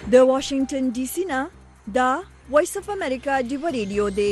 د واشنگټن ډي سي نه دا وایس اف امریکا دی ریډیو دی.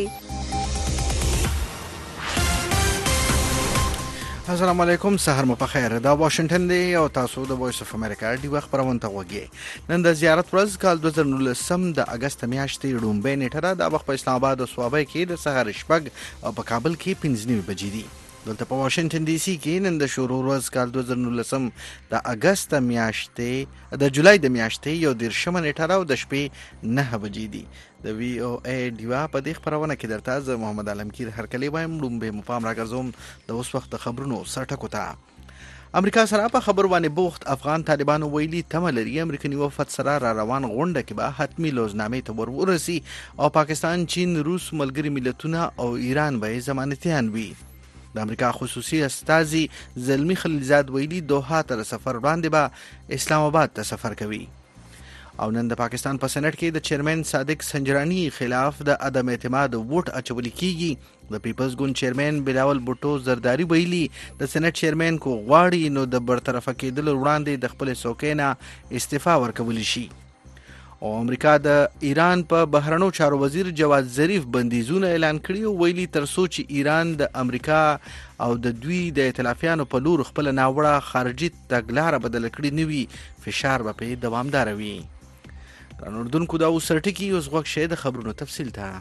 السلام علیکم، سحر مو په خیر. دا واشنگټن دی او تاسو د وایس اف امریکا دی وخت پرونته وګورئ. نن د زیارت ورځ کال 2019 د اگست میاشتې لومبۍ نیټه ده. د وخت په اسلام آباد او صوابۍ کې د سحر شپږ او په کابل کې 15 بجې دي. دلته په واشنگټن ډي سي کې نن د شروع ورځ کال 2019 د اگست میاشتې د جولای د میاشتې یو 13 نیټه ده او د شپې 9 بجې دي. د وی او ای دیوا په دې خبرونه کې درته ز محمد عالمگیر هرکلی وایم. لومبه مفام راګرځوم د اوس وخت خبرونو سرټکو ته. امریکا سره په خبر باندې بوخت افغان طالبانو ویلي تمه لري امریکایي وفد سره را روان غونډه کې به حتمی لوزنامې ته ورورسي او پاکستان، چین، روس، ملګري ملتونه او ایران به ضمانتيان وي. د امریکا خصوصي استازي زلمی خلیلزاد ویلي دوحه تر سفر وړاندې به اسلام آباد ته سفر کوي. او نن د پاکستان په سېنات کې د چیرمن صادق سنجرانی خلاف د عدم اعتماد ووټ اچول کیږي. د پیپلز ګوند چیرمن بلاول بوټو زرداری ویلي د سېنات چیرمن کو غواړي نو د برطرفه کېدل وړاندې د خپل څوکۍ نه استعفا ورکول شي. او امریکا د ایران په بهرنیو چارو وزیر جواد ظریف بندیزونه اعلان کړي او ویلي تر څو چې ایران د امریکا او د دوی د ائتلافیانو په لور خپل ناوړه خارجي تګلاره بدل کړي نوي فشار به په دوامدار وي. اردوونکو دا وسرټکی اوس غوښ شه د خبرونو تفصیل ته.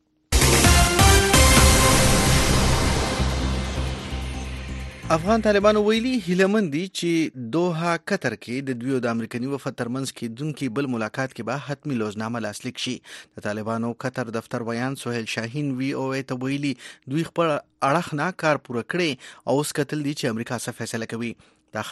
افغان طالبانو ویلي هیلمن دي چې دوحه قطر کې د دوی او د امریکایي وفد ترمنځ کېدونکي بل ملاقات کې به حتمی لوزنامه لاسلیک شي. د طالبانو قطر دفتر بیان سهیل شاهین وی او ای ته ویلي دوی خپل اړخ نه کار پوره کړي او اوس کتل دي چې امریکا څه فیصله کوي. دا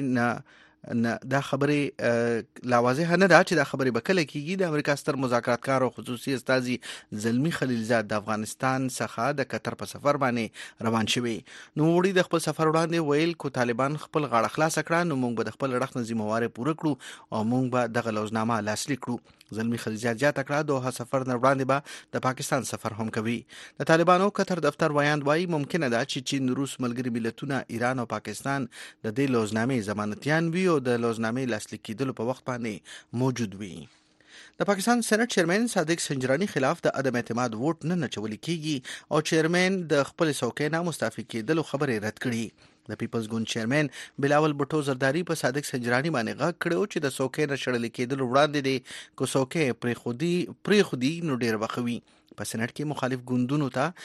خبرې لا واضح نه ده چې دا خبرې به کله کېږي. د امریکا ستر مذاکراتکار او خصوصي استازي زلمی خلیلزاد د افغانستان څخه د قطر په سفر باندې روان شوی. نو وړي د خپل سفر وړاندې ویل کو طالبان خپل غاړه خلاص کړه نو موږ به د خپل اړخ نه ذمہواره پوره کړو او موږ به دغه لوزنامه لاسلیک کړو. زلمی خلیلزاد زیاته کړه دوحه سفر نه وړاندې به د پاکستان سفر هم کوي. د طالبانو قطر دفتر ویاند وایي ممکنه ده چې چین، روس، ملګري ملتونه، ایران او پاکستان د دې لوزنامې ضمانتيان وي او د لوزنامې لاسلیک کېدلو په وخت باندې موجود وي. د پاکستان سېنات چیرمن صادق سنجرانی خلاف د عدم اعتماد ووټ نه اچول کیږي او چیرمن د خپل څوکۍ نه مستعفي کېدلو خبرې رد کړي. د پیپلز ګوند چیرمن بلاول بوټو زرداری په صادق سنجرانی باندې غږ کړو چې د څوکۍ نه شړل کېدل وړاندې دي کو څوکۍ پرې خودي نو ډیر بخوي. په سېنات کې مخالف ګوندونو ته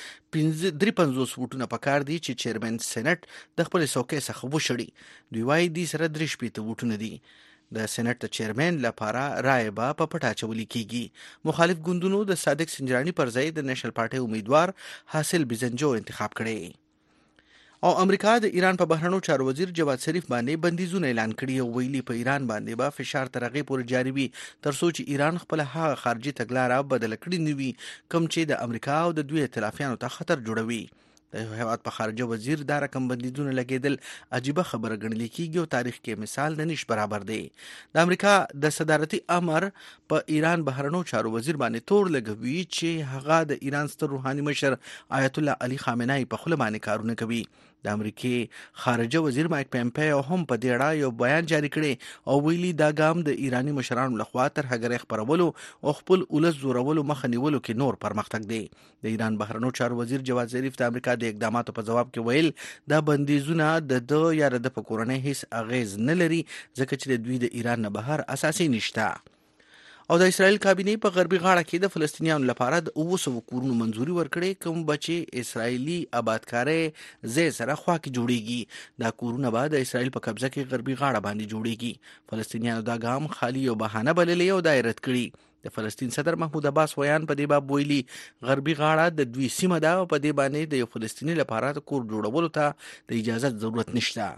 53 ووټونه پکار دي چې چیرمن سېنات د خپل څوکۍ څخه وشړي. دوی وايي دي سره 3 ووټونه دي. د سېنات د چیرمن لپاره رائے به په پټه اچول کیږي. مخالف ګوندونو د صادق سنجرانی پر ځای د نېشنل پارټي امیدوار حاصل بزنجو انتخاب کړي. او امریکا د ایران په بهرنیو چارو وزیر جواد ظریف باندې بندیزونه اعلان کړي او ویلي په ایران باندې به فشار تر هغې پورې جاري وي تر څو چې ایران خپل هغه خارجي تګلاره بدل کړي نه وي کوم چې د امریکا او د دوی ائتلافیانو ته خطر جوړوي. د هیواد په خارجه وزیر دا رقم بندیزونه لګیدل عجیبه خبره ګڼل کیږي او تاریخ کې مثال د نش برابر دی. د امریکا د صدارتي امر په ایران بهرنیو چارو وزیر باندې تور لګوي چې هغه د ایران ستر روحاني مشر آیت الله علي خامنه‌ای په خپل باندې کارونه کوي. د امریکای خارجه وزیر مایک پمپیو هم په دې اړه یو بیان جاری کړی او ویلي دا ګام د ایرانی مشرانو لخوا تر هغې خپرولو او خپل ولس زورولو مخه نیولو کې نور پرمختګ دی. د ایران بهرنیو چارو وزیر جواد ظریف د امریکا د اقداماتو په جواب کې ویل دا بندیزونه د یا د په کورنۍ هیڅ اغیز نه لري ځکه چې د دوی د ایران نه بهر اساسي نشته. او د اسرائیل کابینې په غربي غاړه کې د فلسطینیانو لپاره د 200 کورونو منځوري ورکړې کوم بچي اسرائیلي آبادکاري ځای سره خوا کې جوړیږي. دا کورونه به د اسرائیل په قبضه کې غربي غاړه باندې جوړیږي. فلسطینیانو دا ګام خالی او بهانه بللې او دایرت کړي. د فلسطین صدر محمود عباس ویان په دې باب ویلي غربي غاړه د دوی سیمه ده او په دې باندې د یو فلسطیني لپاره د کور جوړولو ته د اجازه ضرورت نشته.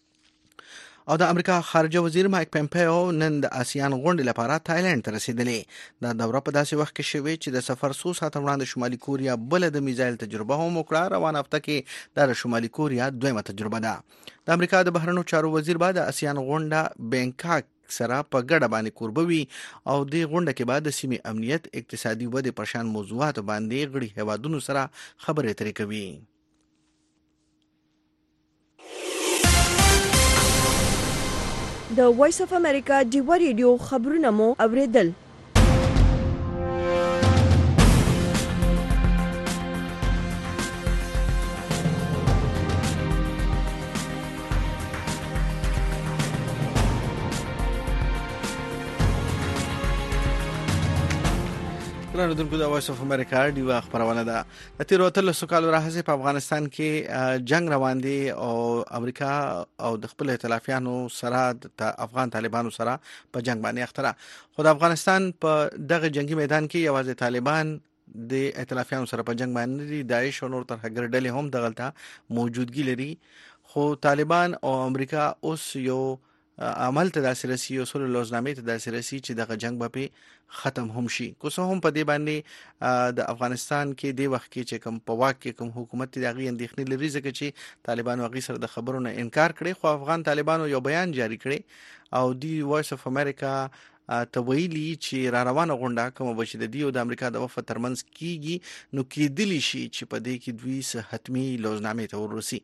او د امریکا خارجه وزیر مایک پمپیو نن د آسیان غونډې لپاره تایلند ته رسیدلې. دا دوره په داسې وخت کې شوې چې د سفر څو ساعته وړاندې شمالي کوریا بل د میزایل تجربه هم وکړه. روان هفته کې د شمالي کوریا دویمه تجربه ده. د امریکا د بهرنیو چارو وزیر بعد د آسیان غونډه بینکاک سره په ګډه باندې قربوي او د غونډه کې بعد د سیمې امنیت، اقتصادي ودې پر شان موضوعات باندې غړي هیوادونو سره خبرې اترې کوي. د وایس اف امریکا ډیوا ریډیو خبرونه مو اوریدل. دونکو د وایس اف امریکا ډیوا خبرونه ده. د تیر 13 کال راهیسې په افغانستان کې جنگ روان دي او امریکا او د خپل ائتلافیانو سره د افغان طالبانو سره په جنگ باندې اختره. خو د افغانستان په دغه جنگي میدان کې یوازې طالبان د ائتلافیانو سره په جنگ باندې داعش او نور ترهګر ډلې هم دغلته موجودګي لري. خو طالبان او امریکا اوس یو عمل ته داسې رسی او سولې لوزنامې ته داسې رسی چې دغه جنگ به ختم هم شي. کوڅه هم په دې باندې د افغانستان کې د وخت کې چې کوم په واک کې کوم حکومت دی دغه اندېښنې لري ځکه چې طالبانو غي سره د خبرونو انکار کړي. خو افغان طالبانو یو بیان جاری کړي او دی وایس اف امریکا تویلی چې را روانه غونډه کوم بچ د دی او د امریکا د وفد ترمنځ کیږي نو کېدلی شي چې په دې کې دوی سه حتمی لوزنامې ته ورسي.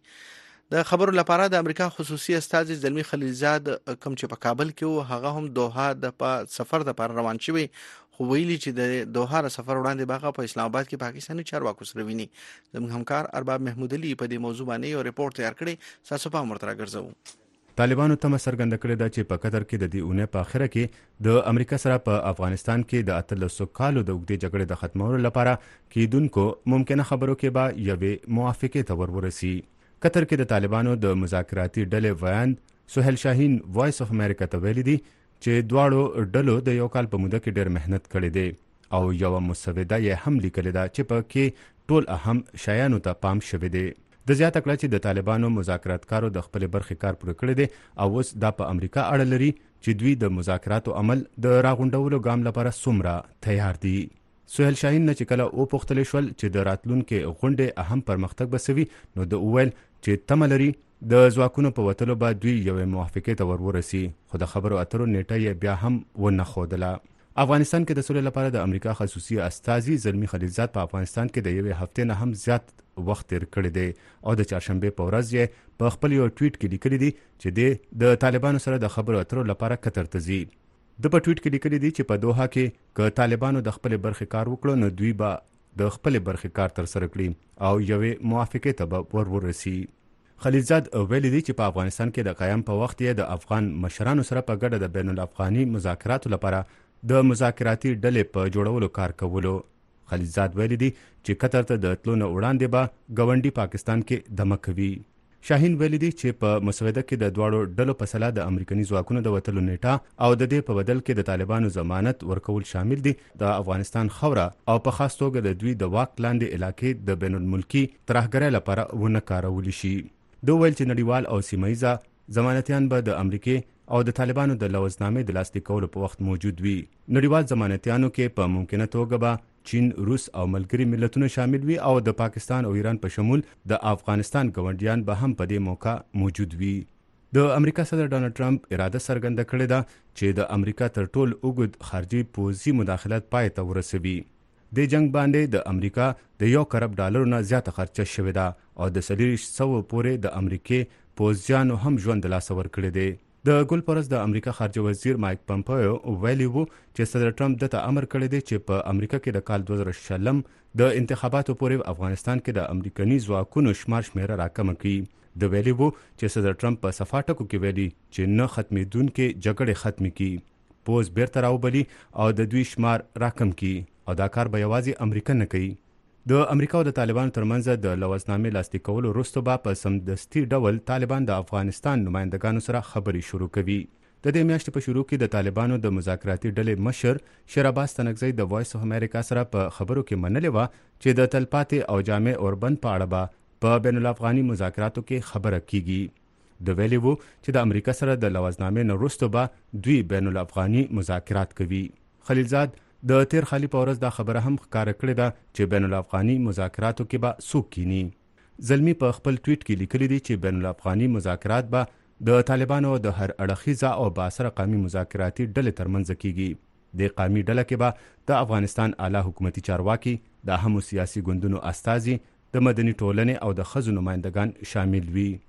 د خبرو لپاره د امریکا خصوصي استازي زلمی خلیلزاد کوم چې په کابل کې وو هغه هم دوحه د سفر لپاره روان شوی. خو ویلي چې د دوحه سفر وړاندې باغه په اسلام آباد کې پاکستاني چارواکو سره ویني. زموږ همکار ارباب محمود علي په دې موضوع باندې یو ریپورت تیار کړی. تاسو په امر تر راګرځو. طالبانو تمه څرګنده کړې ده چې په قطر کې د دې اونۍ په اخره کې د امریکا سره په افغانستان کې د 13 کالو د اوږدې جګړې د ختمولو لپاره کېدونکو ممکنه خبرو کې به یوې موافقې ته ورسي. قطر کې د طالبانو د مذاکراتي ډلې ویاند سهیل شاهین وایس اف امریکا ته ویلي دي چې دواړو ډلو د یو کال په موده کې ډېر مهنت کړی دی او یو مسوده یې هم لیکلې ده چې په کې ټول اهم شیانو ته پام شوی دی. د زیاته کړه چې د طالبانو مذاکراتکارو د خپل برخې کار پوره کړی دی او اوس دا په امریکا اړه لري چې دوی د مذاکراتو عمل د راغونډولو ګام لپاره څومره تیار دي. سهیل شاهین نه چې کله او پوښتل شول چې د راتلونکو غونډې اهم پرمختګ بسوي نو د اویل چې تمه لري د ځواکونو په وتلو به دوی یوې موافقې ته ورسي. خو د خبرو اترو نیټه یې بیا هم ونه ښودله. افغانستان کې د سولې لپاره د امریکا خصوصي استازي زلمی خلیلزاد په افغانستان کې د یوې هفتې نه هم زیات وخت تیر کړی دی او د چهارشنبه په ورځ یې په خپل یو ټویټ کې لیکلی دی چې د طالبانو سره د خبرو اترو لپاره قطر ته ځي. د په ټویټ کې لیکلی دی چې په دوحه کې که طالبانو د خپل برخې کار وکړو نو دوی به د خپل برخې کار تر سره کړي او یوې موافقې ته به ورسي. خلیلزاد ویلي دی چې په افغانستان کې د قیام په وخت یې د افغان مشرانو سره په ګډه د بین الافغاني مذاکراتو لپاره د مذاکراتي ډلې په جوړولو کار کولو. خلیلزاد ویلي دی چې قطر ته د تلو نه وړاندې به ګاونډي پاکستان کې دمه کوي. شاهین ویلي دی چې په مسوده کې د دواړو ډلو په سلا د امریکایي ځواکونو د وتلو نیټه او د دې په بدل کې د طالبانو ضمانت ورکول شامل دي. د افغانستان خوره او په خاص توګه د دوی د واک لاندې علاقې د بین الملکي ترهګرۍ لپاره ونه کارول شي. دوی ویل چې نړیوال او سیمایي ضمانتيان به د امریکای او د طالبانو د لوزنامې د لاسلیک کولو په وخت موجود وي. نړیوال ضمانتيانو کې په ممکنه توګه به چین، روس او ملګري ملتونه شامل وي او د پاکستان او ایران په شمول د افغانستان ګاونډیان به هم په دې موقع موجود وي. د امریکا صدر ډانلډ ټرمپ اراده څرګنده کړې ده چې د امریکا تر ټولو اوږد خارجي پوځي مداخلت پای ته ورسوي. د جنگ باندې د امریکا د $1 کروڑ نه زیاته خرچه شوې ده او د 300 پورې د امریکای پوځیانو هم ژوند لاس ور کړی دی. د ګل پرز د امریکا خارجه وزیر مایک پمپیو ویلي وو چې صدر ټرمپ دته امر کړی دی چې په امریکا کې د کال 2020 د انتخاباتو پورې افغانستان کې د امریکایي ځواکونو شمېره راکمه کړي. د ویلي وو چې صدر ټرمپ په صفاټکو کې ویلي چې نه ختمېدونکې جګړې ختمې کړي، پوز بیرته راوبلي او د دوی شمار راکم کړي او دا کار به یوازې امریکا نه کوي. د امریکا او د طالبانو ترمنځ د لوزنامې لاسلیک کولو وروسته به په سمدستي ډول طالبان د افغانستان نمائندګانو سره خبرې شروع کوي. د دې میاشتې په شروع کې د طالبانو د مذاکراتي ډلې مشر شیرعباس تنگزی د وایس اف امریکا سره په خبرو کې منلې وه چې د تلپاتې او جامع اوربند په اړه به په بین الافغاني مذاکراتو کې خبره کیږي. د ویلي وو چې د امریکا سره د لوزنامې نه وروسته به دوی بین الافغاني مذاکرات کوي. خلیلزاد د تیر خالی په ورځ دا خبره هم ښکاره کړې ده چې بین الافغاني مذاکراتو کې به څوک کینی. زلمی په خپل ټویټ کې لیکلی دی چې بین الافغاني مذاکرات به د طالبانو د هر اړخیزه او باثره قومي مذاکراتي ډلې ترمنځ کیږي. د قومي ډله کې به د افغانستان اعلی حکومتي چارواکي، د اهمو سیاسي ګوندونو استازي، د مدني ټولنې او د ښځو نمائندګان شامل وي.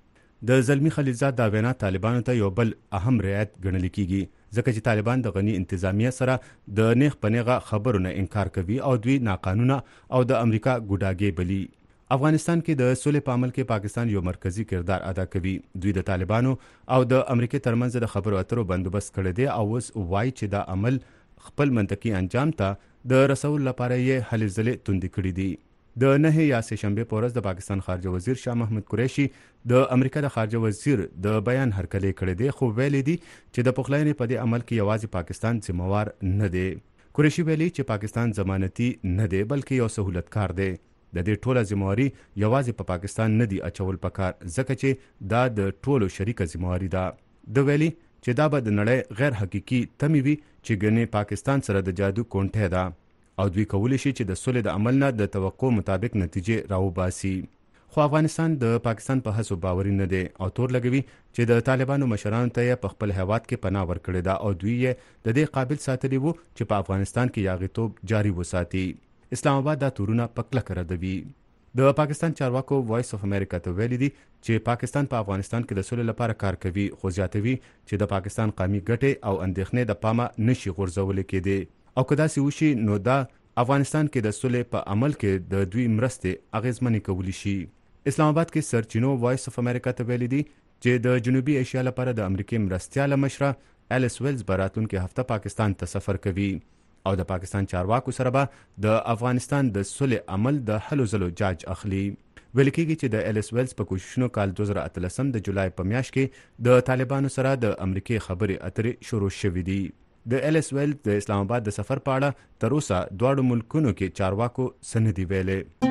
د زلمی خلیلزاد دا وینا طالبانو ته یو بل اهم رعایت ګڼل کیږي ځکه چې طالبان د غنی انتظامیه سره د نیغ پنیغه خبرونه انکار کوي او دوی ناقانونه او د امریکا ګوډاګي بلی. افغانستان کې د سولې په عمل کې پاکستان یو مرکزی کردار ادا کوي. دوی د طالبانو او د امریکا ترمنځ د خبرو اترو بندوبست کړی دی او اوس وایي چې دا عمل خپل منطقي انجام ته د رسول لپاره یې هلې ځلې توندې کړې دي. د 9 یا سهشنبه په ورځ د پاکستان خارجه وزیر شاه محمود قریشي د امریکا د خارجه وزیر د بیان هرکلی کړی دی خو ویلي دي چې د پخلاینې په دې عمل کې یوازې پاکستان ذمہوار نه دی. قریشي ویلي چې پاکستان ضمانتي نه دی بلکې یو سہولتکار دی. د دې ټوله ذمہواری یوازې په پاکستان نه دی اچول پکار ځکه چې دا د ټولو شریکه ذمہواری ده. د ویلي چې دا به د نړۍ غیر حقيقي تمی وي چې ګنې پاکستان سره د جادو کونټه ده او دوی کولی شي چې د سولې د عمل نه د توقع مطابق نتیجې راوباسي. خو افغانستان د پاکستان په هڅو باوري نه دی او تور لګوي چې د طالبانو مشرانو ته په خپل هیواد کې پناه ورکړې ده او دوی یې د دې قابل ساتلی وو چې په افغانستان کې یاغیتوب جاری وساتي. اسلام آباد دا تورونه په کلکه ردوي. د پاکستان چارواکو وایس اف امریکا ته ویلي دي چې پاکستان په افغانستان کې د سولې لپاره کار کوي خو زیاتوي چې د پاکستان قومي ګټې او اندېښنې د پامه نشي غورځول کېدي او که داسې وشي نو دا افغانستان کې د سولې په عمل کې د دوی مرستې اغیزمنې کولی شي. اسلام آباد کې سرچینو وایس اف امریکا ته ویلي دي چې د جنوبي ایشیا لپاره د امریکای مرستیاله مشره الیس ویلز براتونکو هفته پاکستان ته سفر کوي او د پاکستان چارواکو سره به د افغانستان د سولې عمل د هلو ځلو جاج اخلي. ویل کېږي چې د الیس ویلز په کوششونو کال 2013 د جولای په میاشت کې د طالبانو سره د امریکای خبرې اترې شروع شوې دي. د الیس ویلز د اسلام آباد د سفر په اړه تر اوسه دواړو ملکونو کې چارواکو څه نه دي ویلي.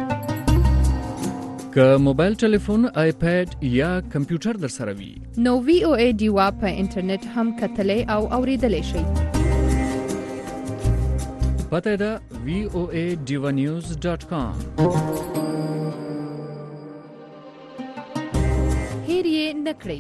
که موبایل ټلیفون، آیپیډ یا کمپیوټر در سره وي نو وی او ای ډیوا په انټرنیټ هم کتلی او اوریدلی شئ. پته ده voadivanews.com. هیر یې نه کړئ.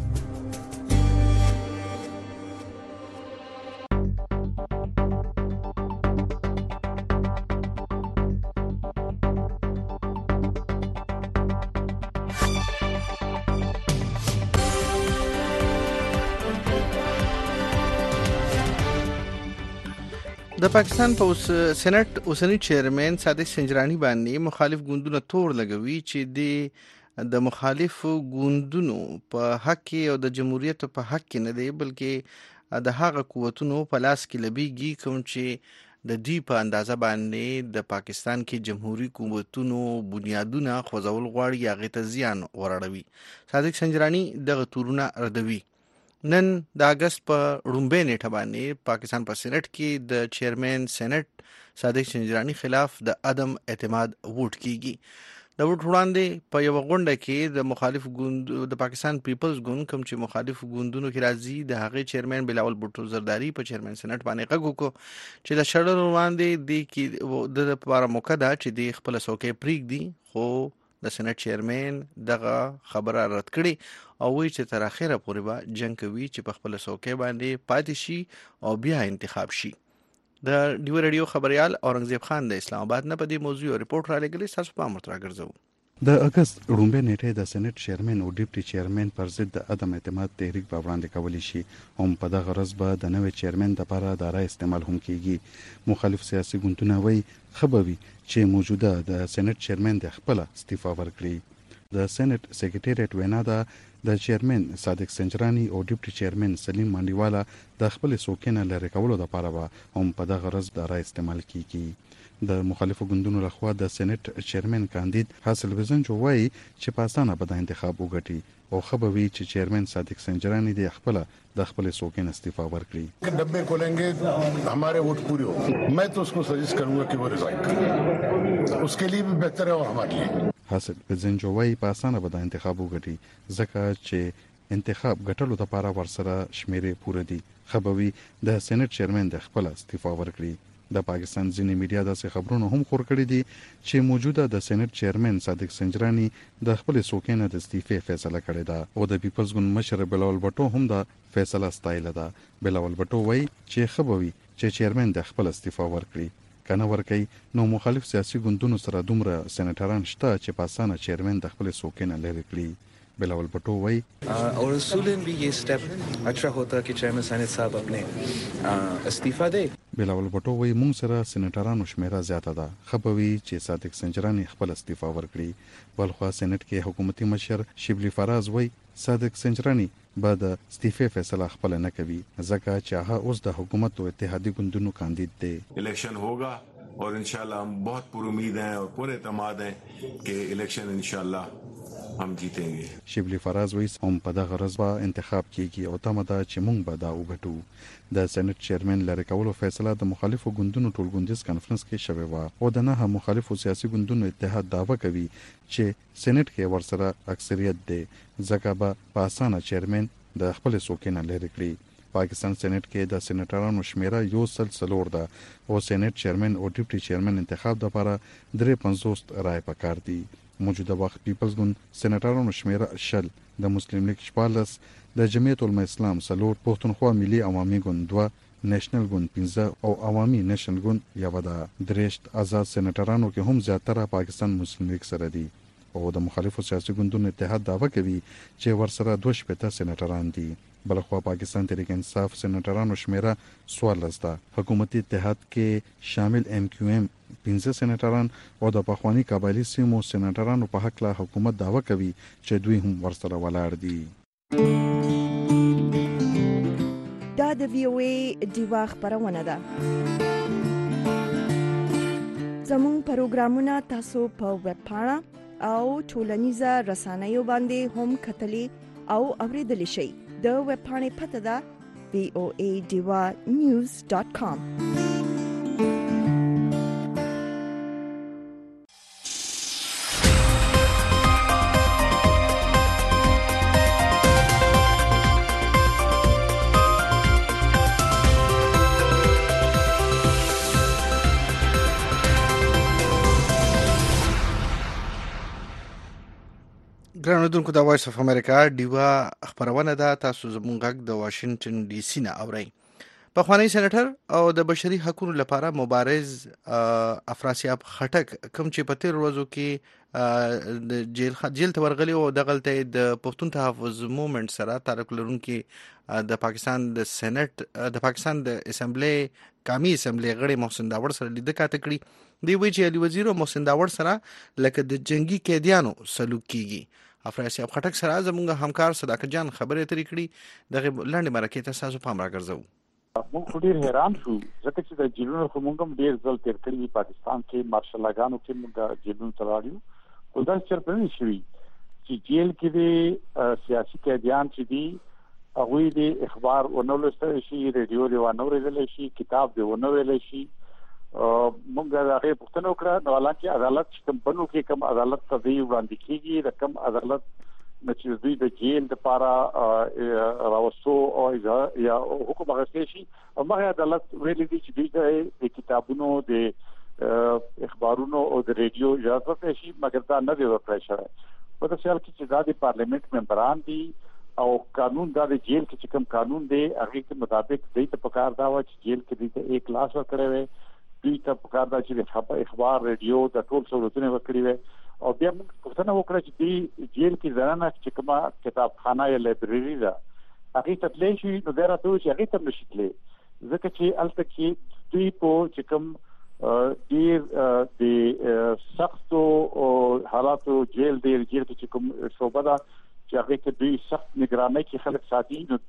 د پاکستان په سېنات اوسنی چیرمن صادق سنجرانی باندې مخالف ګوندونه تور لګوي چې د مخالف ګوندونو په حق کې او د جمهوریت په حق کې نه دی بلکې د هغه قوتونو په لاس کې لبیږي کوم چې د دوی په اندازه باندې د پاکستان کې جمهوریت قوتونو بنیادونه خوځول غواړي یا غي ته زیان ورړوي. صادق سنجرانی دغه تورونه ردوي. نن د اگست په رومبه نیټه باندې پاکستان په سېنات کې د چیرمن سېنات صادق سنجرانی خلاف د عدم اعتماد ووټ کیږي. د ووټ وړاندې په یو غونډه کې د مخالف ګوند د پاکستان پیپلز ګوند کوم چې مخالف ګوندونو کې راځي د هغه چیرمن بلاول بوټو زرداری په چیرمن سېنات باندې غږ وکړ چې د شړل وړاندې د کې د لپاره موقع ده چې د خپل څوکۍ پریږدي خو د سېنات چیرمن دغه خبره رد کړي او وی چې تر اخره پورې به جنگ کوي چې په خپل څوکۍ باندې پاتې شي او بیا انتخاب شي. د ډیو رادیو خبريال اورنګزیب خان د اسلام آباد نه په دې موضوع ریپورت را لګلی تاسو په امر راګرځو. د اگست رومبه نیټه د سېنات چیرمن او ډیپټي چیرمن پر ضد د عدم اعتماد تحریک په وړاندې کولی شي هم په دغه غرض به د نوې چیرمن لپاره د رای استعمال هم کیږي. مخالف سیاسي ګوندونه وایي خبروي چې موجوده د سېنات چیرمن د خپل استعفا ورکړي. د سېنات سیکریټریټ وینا ده د چیرمن صادق سنجرانی او ډیپټي چیرمن سلیم مانډیوالا د خپل څوکۍ لري کولو لپاره به هم په دغه غرض د رای استعمال کیږي. د مخالفو ګوندونو لخوا د سېنات چیرمن کاندید حاصل وزنجو وایي چې په اسانه به د انتخاب وګټي او خبروي چې چیرمن صادق سنجرانی د خپل څوکۍ استعفا ورکړي. डब्बे खोलेंगे हमारे वोट पूरे हो मैं तो उसको सजेस्ट करूंगा कि वो रिजाइन करे उसके लिए भी बेहतर है और हमारे लिए. حاصل وزنجو وایي په اسانه به د انتخاب وګټي ځکه چې انتخاب ګټلو لپاره ورسره شمیرې پوره دي. خبروي د سېنات چیرمن د خپل استعفا ورکړي. د پاکستان ځینې میډیا داسې خبرونه هم خور کړي دي چې موجوده د سېنات چیرمن صادق سنجرانی د خپل څوکۍ نه د استعفا فیصله کړې ده او د پیپلز ګوند مشر بلاول بټو هم د فیصله ستایله ده. بلاول بټو وایي چې خبروي چې چیرمن د خپل استعفا ورکړي کنه ورکړي نو مخالف سیاسي ګوندونو سره دومره سېناتران شته چې په اسانه چیرمن د خپل څوکۍ نه لري کړي. بلاول بټو وایي और उसूलन भी ये स्टेप अच्छा होता कि चेयरमैन सानिद साहब अपने इस्तीफा दे. بلاول بټو وایي موږ سره سېنیټرانو شمیره زیاته ده. خبروي چې صادق سنجرانی خپل استعفا ورکړي. بلخوا سېنات کې حکومتي مشر شبلی فراز وایي صادق سنجرانی بعد استعفا فیصله خپل نه کوي ځکه چې هغه اوس د حکومت او اتحادي ګوندونو کاندید دی. इलेक्शन होगा और इंशाल्लाह हम बहुत पुरुमीद हैं और पूरे اعتماد हैं कि इलेक्शन इंशाल्लाह हम जीतेंगे. شبلی فراز وایي هم په دغه ورځ به انتخاب کیږي او تمه ده چې موږ به دا وګټو. د سېنات چیرمن لری کولو فیصله د مخالفو ګوندونو ټولګوندیز کانفرنس کې شوې و او د نه مخالفو سیاسي ګوندونو اتحاد دعوه کوي چې سېنات کې ورسره اکثریت دی ځکه به په اسانه چیرمن د خپل سوکینه لري کړی. پاکستان سېنات کې د سېنیټرانو شمیره 140 ده او سېنات چیرمن او ډیپټي چیرمن انتخاب لپاره 53 رائے پکار دي. موجوده وخت پیپلز ګوند سېنیټرانو شمیره 10 د مسلم لیگ 14 د جمعیت العلماء اسلام 3 پښتونخوا ملي عوامي ګوند 2 نېشنل ګوند 15 او عوامي نېشنل ګوند یو ده. درېشت آزاد سېنیټرانو کې هم زیاتره پاکستان مسلم لیگ سره دي او د مخالفو سیاسي ګوندونو اتحاد دعوه کوي چې ورسره 2 سېنیټران دي. بلخوا پاکستان تحریک انصاف سېنیټرانو شمیره 14 ده. حکومتي اتحاد کې شامل ام کیو ام 15 سېنیټران او د پخوانی قبایلی سیمو سېنیټرانو په حق له حکومت دعوه کوي چې دوی هم ورسره ولاړ دي. دا د وی او ای دیوا خبرونه ده. زموږ پروګرامونه تاسو په ویب پاڼه او ټولنیزه رسنیو باندې هم کتلی او اوریدلی شئ. د ویب پاڼې پته ده voadivanews.com. ګرانودونکو د وایس اف امریکا دیوا خبرونه ده. تاسو زموږ غږ د واشنگټن ډي سي نه اورئ. پخوانی سېنیټر او د بشري حقوقو لپاره مبارز افراسیاب خټک کوم چې په تیر ورځو کې د جیل ته ورغلی او د غلطه د پښتون تحفظ موومېنټ سره تعلق لرونکي د پاکستان د سېنات د پاکستان د اسمبلی قومي اسمبلی غړي محسن داوړ سره لیدل کاته کړی. دی وی چې علي وزیر او محسن داوړ سره لکه د جنگي قیدیانو سلوک کیږي. افراسیاب خټک سره زموږ همکار صداقت جان خبرې اترې کړي. دغه لاندې مرکه ته تاسو پام راګرځو. موږ ډیر حیران شو ځکه چې د جیلونو خو موږ هم ډیر ځل تیر کړی پاکستان کې مارشل لاګانو کې موږ جیلونو تلاړیو. خو دا چرته نه شوی چې جیل کې د سیاسي قیدیان چې دي هغه د اخبار ونولسته شي، ریډیو دی ونوریدل شي، کتاب دی ونویل شي. موږ هغه پوښتنه وکړه نو حالانکه عدالت کوم بنو کې کوم عدالت ته دی وړاندې کیږي د کوم عدالت چې دوی د جیل لپاره راوستو او یا حکم غوښتي شي او هغه عدالت ویلي دي چې دوی د کتابونو د اخبارونو او د ریډیو اجازه ته شي مګر دا نه دی ورکړی شوی. په دې حال کې چې دا د پارلیمنت ممبران دي او قانون دا د جیل کې کوم قانون دی هغه کې مطابق دوی ته پکار دا و چې جیل کې دوی ته 1 لاس ورکړي وي، دوی ته پکار دا چې اخبار ریډیو د ټول سہولتونه ورکړي وي. او بیا موږ پوښتنه وکړه چې دی جیل کې ځانه چې کومه کتابخانه یا لایبرری ده هغه ته تللی شي نو دا راته چې هغه ته نشي تللی ځکه چې الته کې دوی په چې کوم ډیر د سختو حالاتو جیل کې چې کوم شوبه ده چې هغه کې دوی سخت نگرانۍ کې خلک ساتي. نو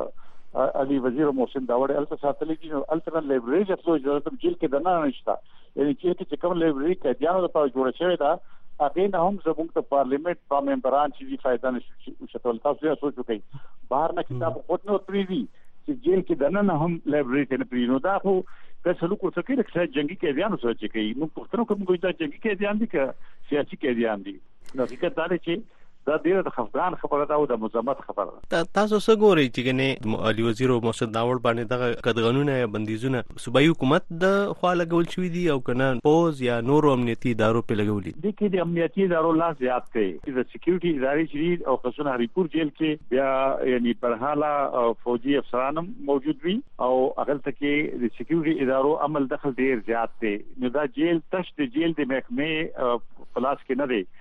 علي وزیر محسن داوړ الته ساتلې دي نو الته لایبرری ته اجازه جیل کې دنه نشته. یعنی چې کوم لایبرری کې دیانو لپاره جوړه شوې ده هغه نه هم زموږ د پارلیمنت په ممبران چې فائدہ نشي شتول. تاسو یې سوچ وکړئ بهر نه کتاب خود نو پریوي چې جیل کې دنه نه هم لایبرری ته نه پرینو دا خو که سلوک ورته کوي چې جنگي قیدیانو سره چې کوي موږ پښتنو کوم کوئی دا جنگي قیدیان دي که سیاسي قیدیان دي. نو حقیقت دا دی چې دا ډیره د خفقان خبره ده او د مزمت خبره ده. تاسو څه ګورئ چې کنه علي وزیر او محسن داوړ باندې دغه قدغنونه یا بندیزونه صوبایي حکومت د خوا لګول شوې دي او کنه پوز یا نور امنیتي ادارو په لګولې دي؟ د امنیتي ادارو لا زیات دی د سکیورټي ادارې چې او خصوصا هریپور جیل کې بیا یعنی برحاله فوجي افسران موجود وي او هغه ته کې د سکیورټي ادارو عمل دخل ډیر زیات دی. نو دا جیل تشت جیل د محکمې پلاس کې نه دی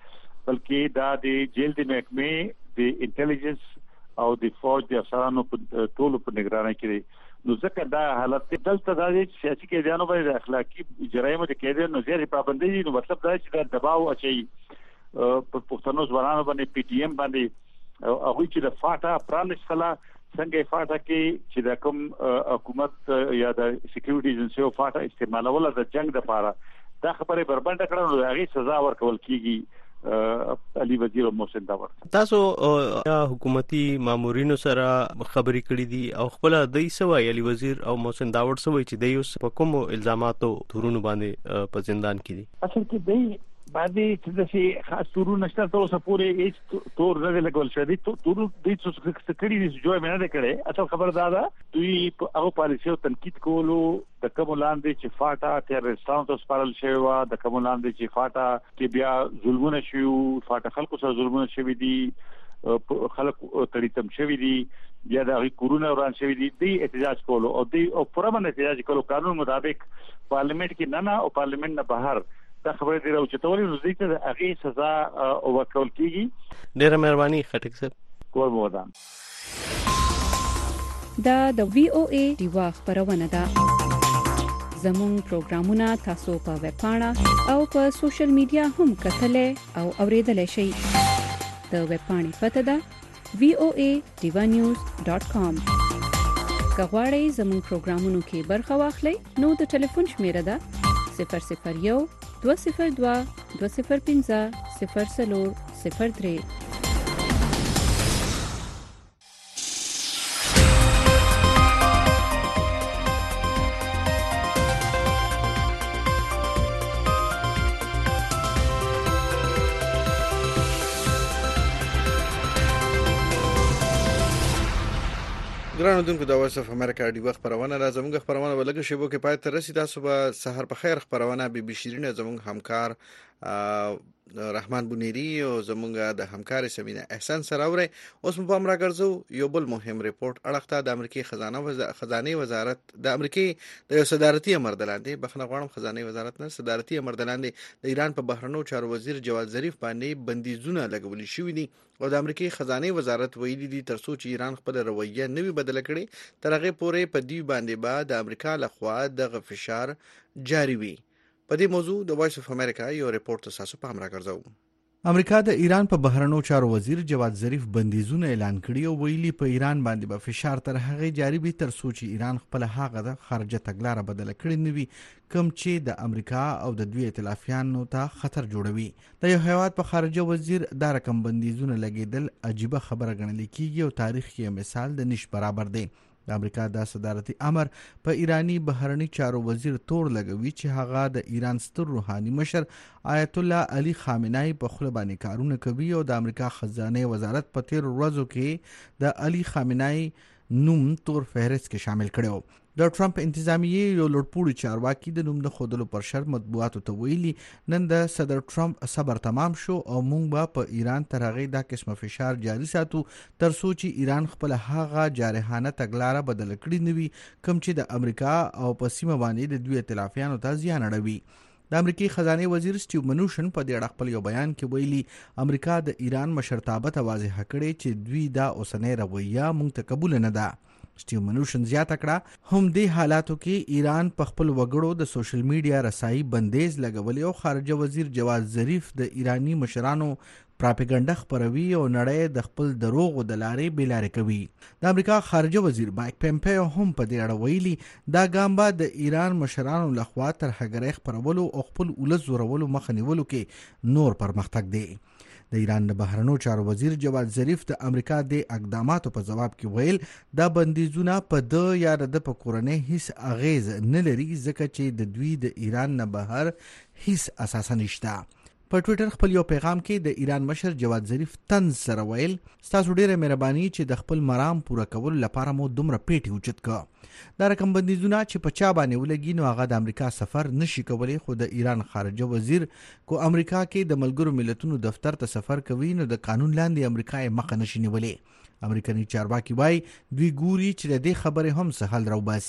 بلکې دا د جیل د محکمې د انټيليجنس او د فوج د افسرانو په ټولو په نگرانۍ کې نو ځکه دا حالت دلته د سیاسي قیدیانو باندې اخلاقی جرایم د قیدیانو زیاتې پابندۍ دي. نو مطلب دا چې دا دباو اچي په پښتنو ځوانانو باندې پی ټی ایم باندې هغه چې د فاټا پرانستله څنګه فاټا کې چې د کوم حکومت یا د سکیورټي ایجنسی او فاټا استعمالول د جنگ د لپاره دا خبره بربنده کړه نو هغه سزا ورکول کیږي. علي وزیر او محسن داور تاسو حکومتي مامورینو سره خبرې کړې دي او خپل دای سوای علي وزیر او محسن داور سوای چې د یو په کوم الزاماتو تورونو باندې په زندان کې دي؟ اصل کې دی باندې چې د شي خاص تورونه نشته تاسو پورې هیڅ تور نه لګول شوی دي. تور د څه کړي دي جوړ مې نه کړي. اصل خبر دا ده دوی هغه پالیسي او تنقید کولو د کوم لاندې چې فاټا ټیرریستانو ته سپارل شوی و د کوم لاندې چې فاټا کې بیا ظلمونه شوی فاټا خلکو سره ظلمونه شوی دي خلک تړیتم شوی دي بیا د کورونه وران شوی دي د احتجاج کولو او د پرمن احتجاج کولو قانون مطابق پارلیمنت کې نه او پارلیمنت نه بهر دا خبره دی چې تولې نو ځکه د هغه سزا او ورکول کیږي. ډیره مهرباني خټک صاحب. کور مو ودان. دا د وی او ای دیوا خبرونه ده. زموږ پروګرامونه تاسو په ویب پاڼه او په سوشل میډیا هم کتلې او اوریدلای شئ. د ویب پاڼې پته ده voanews.com. کغواړئ زموږ پروګرامونو کې برخه واخلئ نو د ټلیفون شمیره ده 001 202 205 0403. ګرانو دونکو د وایس اف امریکا دی وخت خبرونه را زموږ خبرونه ولګ شیبو کې پای ته رسیدي. تاسو به سحر په خیر خبرونه بي شیرین زموږ همکار رحمان بونيري او زموږ د همکار سمینه احسان سراوري. اوس په امر راګرځو یو بل مهم ریپورت اړخته د امریکای خزانه وزارت د امریکای د صدارتي امر دلاندې بخنه غواړم خزانه وزارت نه صدارتي امر دلاندې د ایران په بهرنیو چارو وزیر جواد ظریف باندې بندیزونه لګولي شوې دي او د امریکای خزانه وزارت ویلي دي ترڅو چې ایران خپل رویه نوي بدل کړي ترغه پورې په دی باندې بعد د امریکا لخوا د فشار جاری وي. په دې موضوع د وایس اف امریکا یو ریپورت تاسو په امر راګرځو. امریکا د ایران په بهرنیو چارو وزیر جواد ظریف بندیزونه اعلان کړي او ویلي په ایران باندې به فشار تر هغه جاری وي تر څو چې ایران خپل هغه د خارجه تګلارې بدل کړي نوي کوم چې د امریکا او د دوی ائتلافیانو ته خطر جوړوي. د یو هیواد په خارجه وزیر دا رقم بندیزونه لګیدل عجیبه خبره ګڼل کیږي او تاریخ کې مثال د نش برابر دی. د امریکا د صدارتي امر په ایرانی بهرنی چارو وزیر تور لګوي چې هغه د ایران ستر روحاني مشر آیت الله علي خامنه‌ای په خپل باندې کارونه کوي او د امریکا خزانه وزارت په تیر ورځو کې د علي خامنه‌ای نوم تور فهرست کې شامل کړو. د ټرمپ انتظامیه یو لوړپوړي چارواکي د نوم د خودلو پر شرط مطبوعاتو ته ویلي نن د صدر ټرمپ صبر تمام شو او موږ به په ایران تر هغه د قسمه فشار جاري ساتو تر څو چې ایران خپل هغه جارحانه تګلارې بدل کړي نوي کوم چې د امریکا او په سیمه باندې د دوی ائتلافیانو ته زیان اړوي. د امریکای خزانه وزیر سټیو منوشن په دې اړه خپل یو بیان کې ویلي امریکا د ایران مشرتابه ته واضح کړي چې دوی دا اوسنۍ رویه موږ ته قبول نه ده. سټیو منوشن زیاته کړه هم د حالاتو کې ایران په خپل وګړو د سوشل میډیا رسایي بندیز لګولې او خارجه وزیر جواد ظریف د ایرانی مشرانو پراپګاندا خبروي او نړۍ د خپل دروغ د لارې بلاره کوي. د امریکا خارجه وزیر مایک پمپیو هم په دې اړه ویلي دا ګام به د ایران مشرانو لخوا تر هغه خبرولو او خپل ولز زورولو مخه نیولو کې نور پرمختګ دی. د ایران د بهرنیو چارو وزیر جواد ظریف د امریکا د اقداماتو په جواب کې ویل دا بندیزونه په د یا د په کورنۍ هیڅ اغیز نه لري ځکه چې د دوی د ایران نه بهر هیڅ اساس نشته. په ټوئیټر خپل یو پیغام کې د ایران مشر جواد ظریف طنز سره ویل تاسو ډیره مهرباني چې د خپل مرام پوره کول لپاره مو دومره پیټي اوچت کړ. دا رقم بندیزونه چې په چا باندې ولګي نو هغه د امریکا سفر نشي کولای خو د ایران خارجه وزیر کو امریکا کې د ملګرو ملتونو دفتر ته سفر کوي نو د قانون لاندې امریکا یې مخه نشي نیولای. امریکایي چارواکي وایي دوی ګوري چې د دې خبرې هم څه حل راوباسي.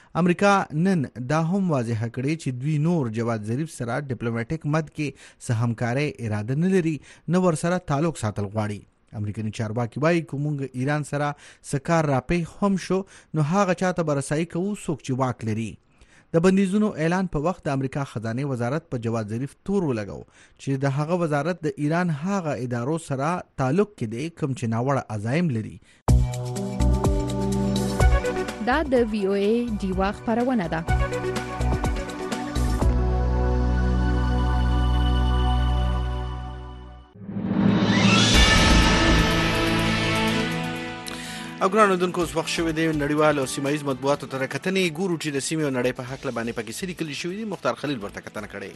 امریکا نن دا هم واضح کړی چې دوی نور جواد ظریف سره ډیپلوماټیک مد کې څه همکاري اراده نه لري، نه ورسره تعلق ساتل غواړي. امریکایي چارواکي وایي کومه ایران سره سکار راپې هم شو نو هغه چاته برسای کوو څوک چې واک لري. د بندیزونو اعلان په وخت د امریکا خزانه وزارت په جواد ظریف تور ولګاو چې د هغه وزارت د ایران هغه ادارو سره تعلق کې دی کوم چې ناوړه عزایم لري. دا د VOA دیوا خبرونه ده. او ګرانو دونکو اوس وخت شوی دی نړیوال او سیمایي مطبوعاتو ته کتنې ګورو چې د سیمې او نړۍ په حق باندې پکې څه لیکل شوی دی. مختار خلیل ورته کتنه کړې.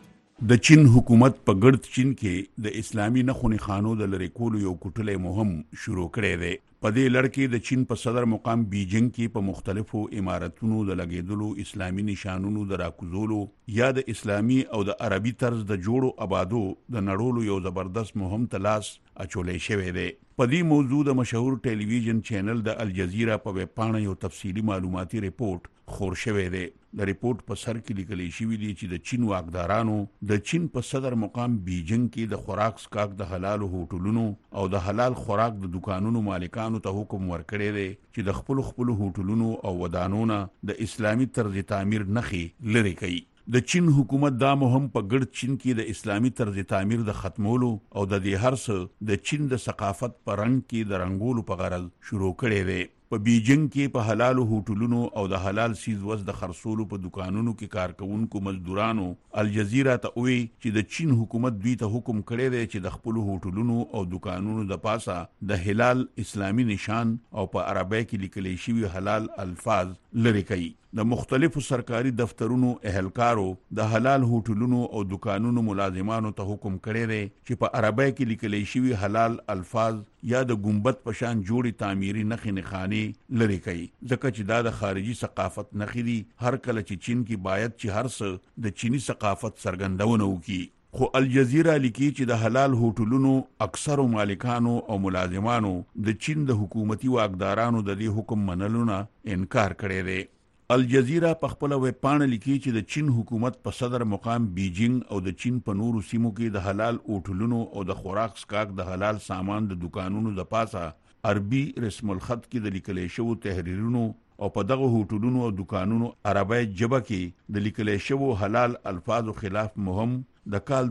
د چین حکومت په ګرد چین کې د اسلامي نخونی خانو د لری کولو یو کوټلې مهم شروع کړی دی. په دې لړ کې د چین په صدر مقام بیجینګ کې په مختلفو امارتونو د لګیدلو اسلامي نشانونو د راکوزولو یا د اسلامي او د عربي طرز د جوړو آبادو د نړولو یو زبردست مهم تلاش اچولې شوی دی. په دې موضوع د مشهور ټلویزیون چینل د الجزیره په ویب پاڼه یو تفصیلی معلوماتي ریپورت خور شوی دی. د ریپورت په سر کې لیکل شوی دی چې د چین واکدارانو د چین په صدر مقام بیجینګ کې د خوراک سکاک د حلال هوټلونو او د حلال خوراک د دکانونو مالکانو ته حکم ورکړی دی چې د خپل هوټلونو او ودانونو د اسلامي طرز تعمیر نخي لري کوي. د چین حکومت دا مهم په ګډ چین کې د اسلامي طرز تعمیر د ختمولو او د دې هرڅ د چین د ثقافت په رنګ کې د رنګولو په غرض شروع کړی دی. په بیجینګ کې په حلال هوټلونو او د حلال سیز وز د خرڅولو په دکانونو کې کارکونکو مزدورانو الجزیره ته وی چې د چین حکومت دوی ته حکم کړی دی چې د خپل هوټلونو او دکانونو د پاسه د هلال اسلامي نشان او په عربی کې لیکل شوی حلال الفاظ لري کوي. د مختلفو سرکاري دفترونو اهلکارو د حلال هوټلونو او دکانونو ملازمانو ته حکم کړی دی چې په عربی کې لیکل شوی حلال الفاظ یا د ګمبد پشان جوړي تعمیري نخي نخاني لري کوي، ځکه چې دا د خارجي ثقافت نخي دي. هر کله چې چین کې باید چې هر څه د چینی ثقافت څرګندونه وکړي. خو الجزیره لیکي چې د حلال هوټلونو اکثرو مالکانو او ملازمانو د چین د حکومتي واکدارانو د دې حکم منلو نه انکار کړی دی. الجزیره په خپل ویب پاڼه لیکي چې د چین حکومت په صدر مقام بیجینګ او د چین په نورو سیمو کې د حلال هوټلونو او د خوراک سکاک د حلال سامان د دکانونو د پاسه عربي رسم الخط کې د لیکل شوو تحریرونو او په دغه هوټلونو او دکانونو عربی ژبه کې د لیکل شوو حلال الفاظو خلاف مهم د کال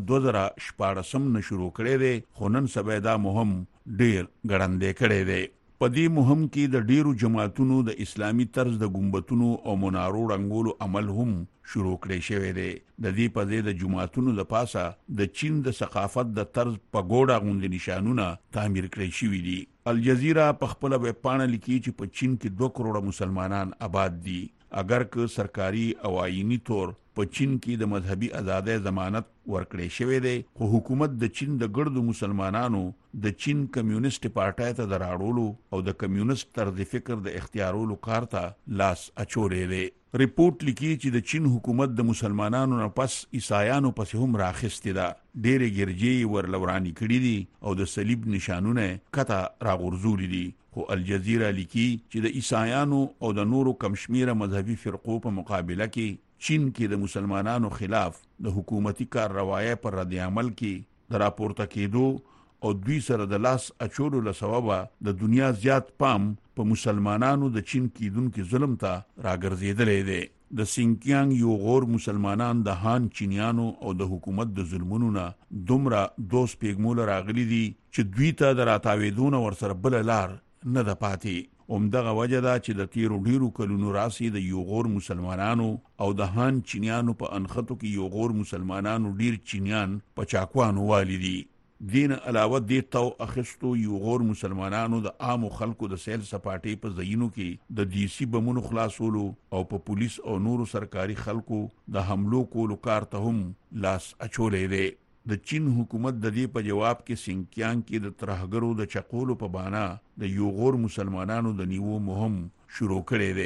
2014 نه شروع کړی دی. خو نن سبا دا مهم ډیر ګړندې کړی دی. په دې مهم کې د ډیرو جماعتونو د اسلامي طرز د ګمبتونو او منارو رنګولو عمل هم شروع کړی شوی دی. د دې په ځای د جماعتونو د پاسه د چین د ثقافت د طرز پګوډه غوندې نشانونه تعمیر کړی شوی دي. الجزیره په خپل ویب پاڼه لیکي چې په چین کې 2 کروڑه مسلمانان آباد دي. اگر که سرکاري او آئینی طور په چین کې د مذهبي ازادۍ ضمانت ورکړی شوی دی، خو حکومت د چین د ګردو مسلمانانو د چین کمیونست پارټای ته دراړولو او د کمیونست طرز فکر د اختیارولو کار ته لاس اچولې دی. ریپورت لیکي چې د چین حکومت د مسلمانانو نه پس عیسایانو پسې هم راخستې ده. ډېرې ګرجې ورلورانی کړي دي او د صلیب نشانونه کته راغورځولي دي. خو الجزیره لیکي چې د عیسایانو او د نورو کمشمیره مذهبي فرقو په مقابله کې چین کې د مسلمانانو خلاف د حکومتي کارروایي پر رد عمل کې د راپورته کېدو او دوی سره د لاس اچولو له سببه د دنیا زیات پام په مسلمانانو د چین کېدونکو ظلم ته راګرځېدلی دی. د سینکیانګ یو غور مسلمانان د هان چینیانو او د حکومت د ظلمونو نه دومره دوست پیغمول راغلي دي چې دوی ته د راتاوېدونه ورسره بل لار نه ده پاتې. همدغه وجه ده چې د تیرو ډیرو کلونو راسي د یو غور مسلمانانو او د هان چینیانو په انخطو کې یو غور مسلمانانو ډیر چینیان په چاکوانو والی دي. دین علاوه د تو اخستو یو غور مسلمانانو د عامو خلکو د سیل سپاټې په ځایونو کې د دیسی بمونو خلاصولو او په پولیس او نورو سرکاري خلکو د حملو کولو کار ته هم لاس اچولې دی. د چین حکومت د دې په جواب کې سینکیانګ کې د ترهګرو د چقولو په بانا د یو غور مسلمانانو د نیو مهم شروع کړی دی.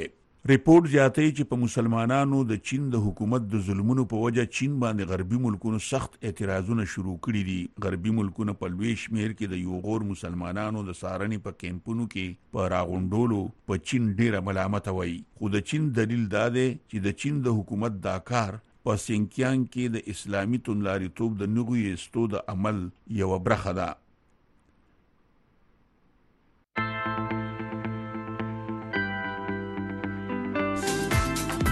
ریپورت زیاتوي چې په مسلمانانو د چین د حکومت د ظلمونو په وجه چین باندې غربي ملکونو سخت اعتراضونه شروع کړي دي. غربي ملکونه په لوی شمیر کې د یو غور مسلمانانو د سارنې په کیمپونو کې په راغونډولو په چین ډیره ملامت وایي. خو د چین دلیل دا دی چې د چین د حکومت دا کار په سینکیانګ کې د اسلامي توندلاریتوب د نغوي استو د عمل یو برخه ده.